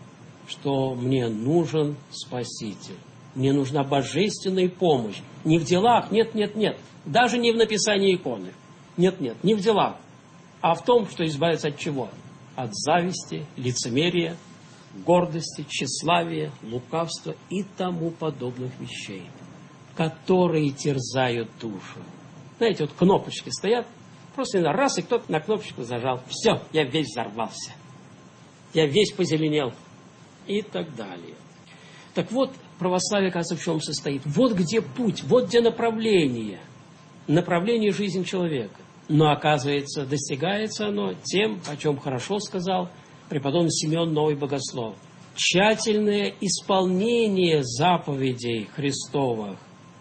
что мне нужен Спаситель. Мне нужна божественная помощь. Не в делах, нет, нет, нет. Даже не в написании иконы. Нет, нет, не в делах. А в том, что избавиться от чего? От зависти, лицемерия, гордости, тщеславия, лукавства и тому подобных вещей, которые терзают душу. Знаете, вот кнопочки стоят, просто на раз, и кто-то на кнопочку зажал. Все, я весь взорвался. Я весь позеленел. И так далее. Так вот, православие, кажется, в чем состоит. Вот где путь, вот где направление. Направление жизни человека. Но, оказывается, достигается оно тем, о чем хорошо сказал преподобный Симеон Новый Богослов. Тщательное исполнение заповедей Христовых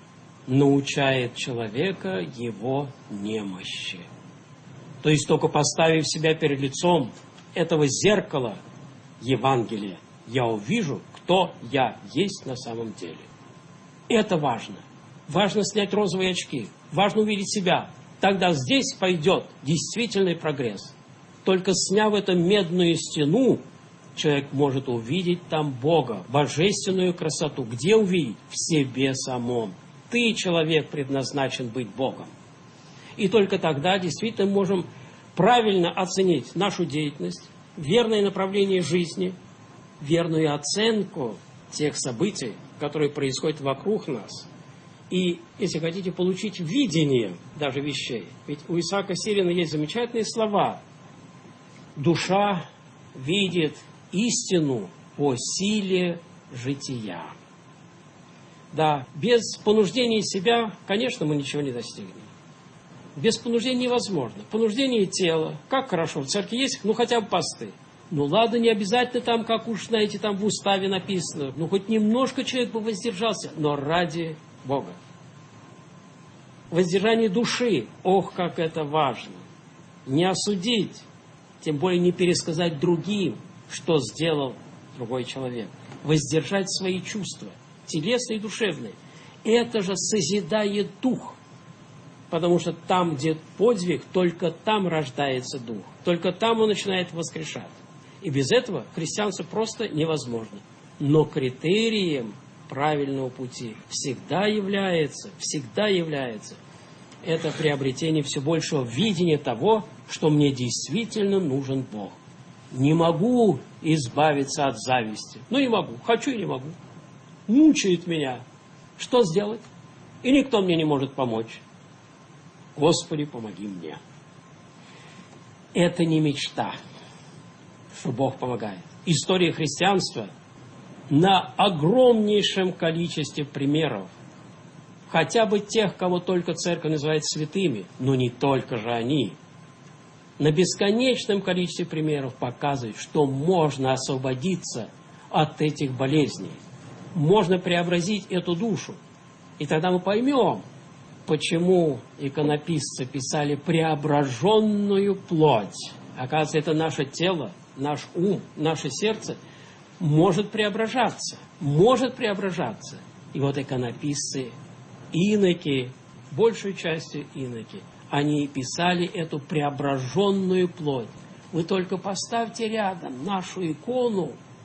научает человека его немощи. То есть, только поставив себя перед лицом этого зеркала Евангелия, я увижу, кто я есть на самом деле. Это важно. Важно снять розовые очки. Важно увидеть себя. Тогда здесь пойдет действительный прогресс. Только сняв эту медную стену, человек может увидеть там Бога, божественную красоту. Где увидеть? В себе самом. Ты, человек, предназначен быть Богом. И только тогда действительно можем правильно оценить нашу деятельность, верное направление жизни, верную оценку тех событий, которые происходят вокруг нас. И, если хотите, получить видение даже вещей. Ведь у Исаака Сирина есть замечательные слова. Душа видит истину по силе жития. Да, без понуждения себя, конечно, мы ничего не достигнем. Без понуждения невозможно. Понуждение тела, как хорошо, в церкви есть, ну хотя бы посты. Ну ладно, не обязательно там, как уж, знаете, там в уставе написано. Ну хоть немножко человек бы воздержался, но ради Бога. Воздержание души, ох, как это важно. Не осудить, тем более не пересказать другим, что сделал другой человек. Воздержать свои чувства, телесные и душевные. Это же созидает дух. Потому что там, где подвиг, только там рождается дух. Только там он начинает воскрешать. И без этого христианство просто невозможно. Но критерием правильного пути всегда является, всегда является это приобретение все большего видения того, что мне действительно нужен Бог. Не могу избавиться от зависти. Ну, не могу. Хочу и не могу. Мучает меня. Что сделать? И никто мне не может помочь. Господи, помоги мне. Это не мечта, что Бог помогает. История христианства на огромнейшем количестве примеров, хотя бы тех, кого только церковь называет святыми, но не только же они, на бесконечном количестве примеров показывает, что можно освободиться от этих болезней. Можно преобразить эту душу. И тогда мы поймем, почему иконописцы писали преображенную плоть. Оказывается, это наше тело, наш ум, наше сердце может преображаться. Может преображаться. И вот иконописцы, иноки, большую частью иноки, они писали эту преображенную плоть. Вы только поставьте рядом нашу икону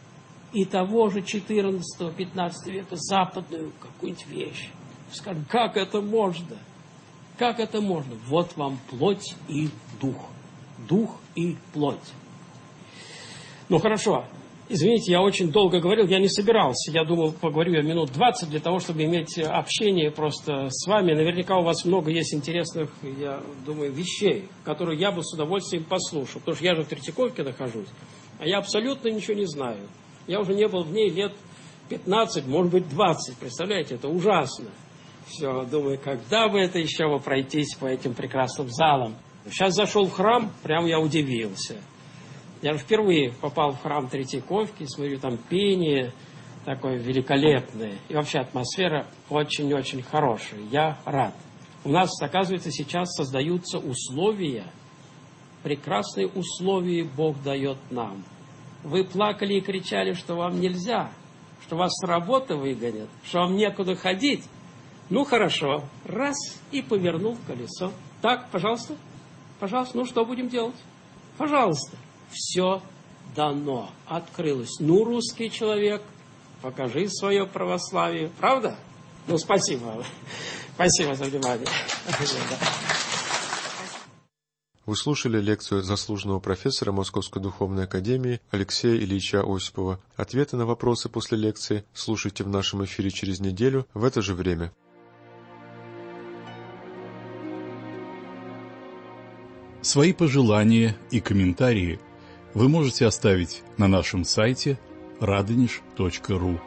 и того же четырнадцатого-пятнадцатого века западную какую-нибудь вещь. Скажем, как это можно? Как это можно? Вот вам плоть и дух. Дух и плоть. Ну хорошо. Извините, я очень долго говорил, я не собирался. Я думал, поговорю я минут двадцать для того, чтобы иметь общение просто с вами. Наверняка у вас много есть интересных, я думаю, вещей, которые я бы с удовольствием послушал. Потому что я же в Третьяковке нахожусь, а я абсолютно ничего не знаю. Я уже не был в ней лет пятнадцать, может быть, двадцать. Представляете, это ужасно. Все, думаю, когда бы это еще бы пройтись по этим прекрасным залам. Сейчас зашел в храм, прям я удивился. Я же впервые попал в храм Третьяковки, смотрю, там пение такое великолепное. И вообще атмосфера очень-очень хорошая. Я рад. У нас, оказывается, сейчас создаются условия, прекрасные условия Бог дает нам. Вы плакали и кричали, что вам нельзя, что вас с работы выгонят, что вам некуда ходить. Ну, хорошо. Раз, и повернул колесо. Так, пожалуйста. Пожалуйста, ну что будем делать? Пожалуйста. Все дано, открылось. Ну, русский человек, покажи свое православие. Правда? Ну, спасибо. Спасибо за внимание. Вы слушали лекцию заслуженного профессора Московской духовной академии Алексея Ильича Осипова. Ответы на вопросы после лекции слушайте в нашем эфире через неделю в это же время. Свои пожелания и комментарии вы можете оставить на нашем сайте радонеж точка ру.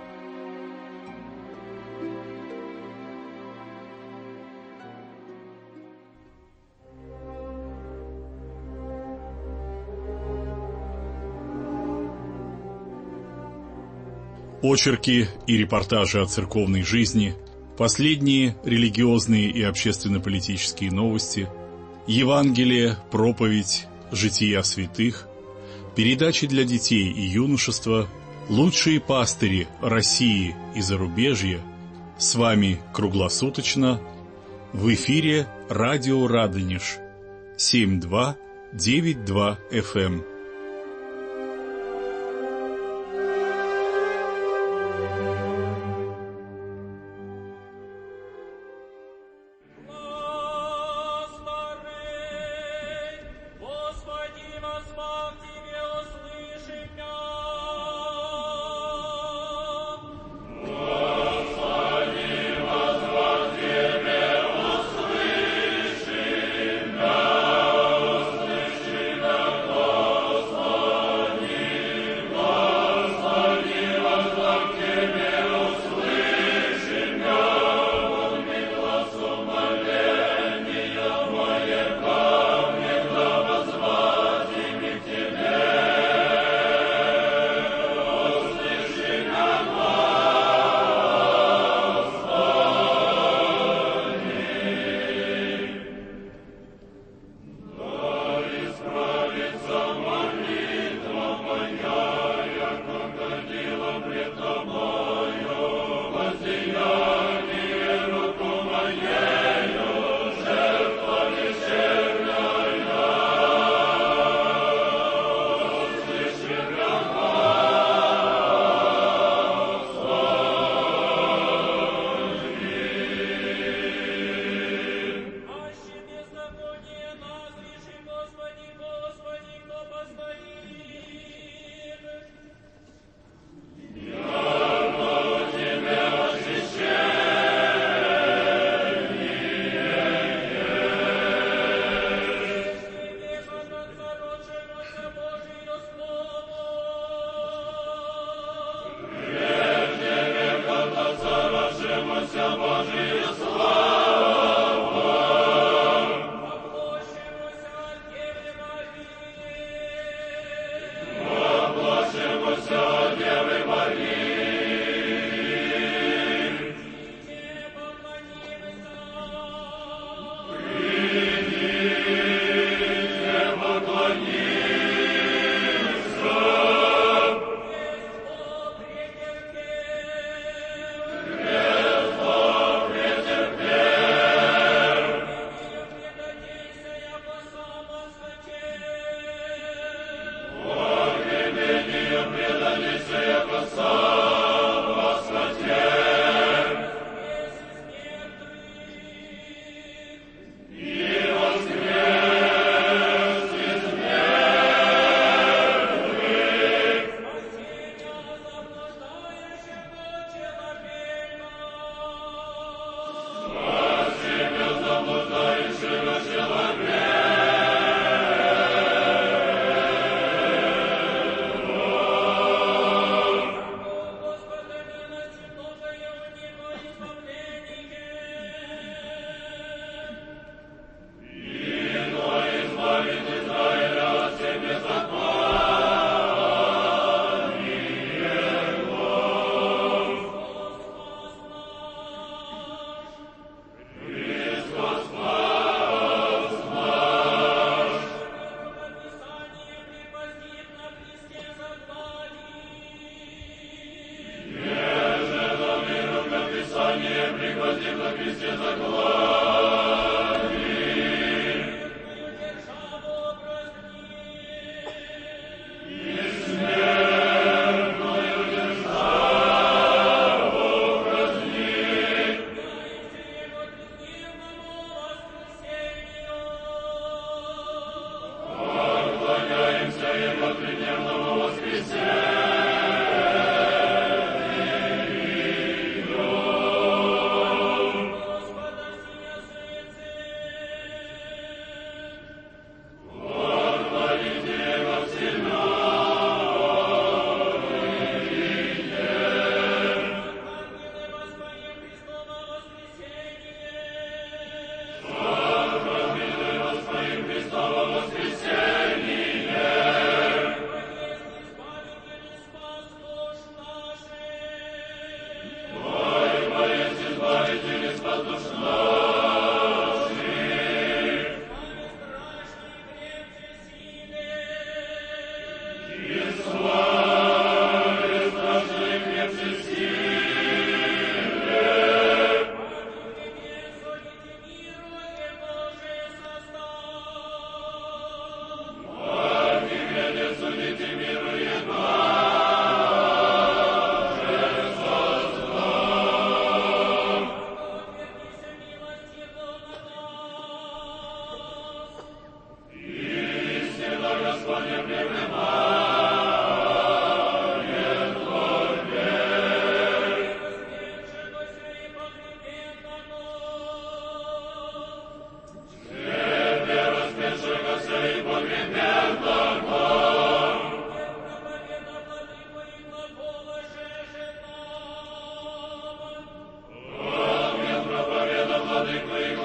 Очерки и репортажи о церковной жизни, последние религиозные и общественно-политические новости, Евангелие, проповедь, жития святых, передачи для детей и юношества, лучшие пастыри России и зарубежья. С вами круглосуточно в эфире радио Радонеж семь два девять два эф эм. Господи,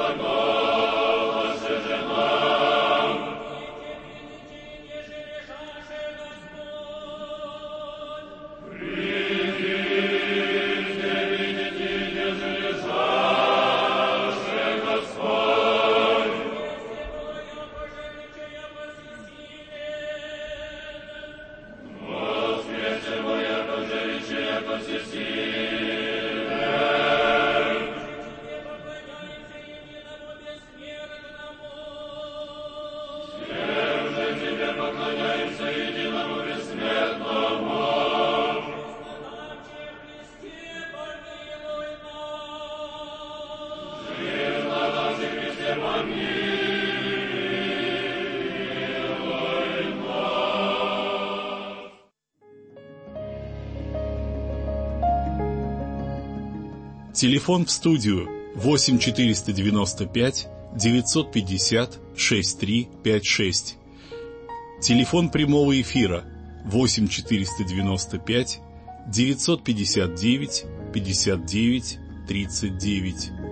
Телефон в студию восемь четыреста девяносто пять девятьсот пятьдесят шестьдесят три пятьдесят шесть. Телефон прямого эфира восемь четыреста девяносто пять девятьсот пятьдесят девять пятьдесят девять тридцать девять.